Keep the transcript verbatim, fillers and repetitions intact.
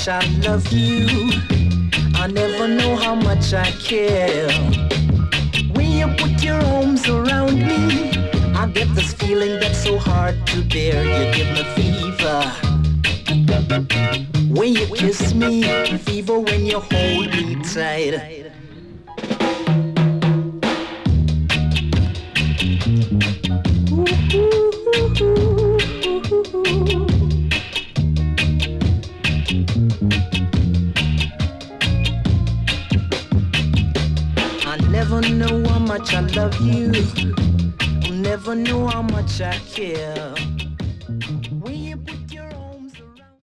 much I love you. I never know how much I care. When you put your arms around me, I get this feeling that's so hard to bear. You give me fever when you kiss me, fever when you hold me tight. I never know how much I love you. Never know how much I care.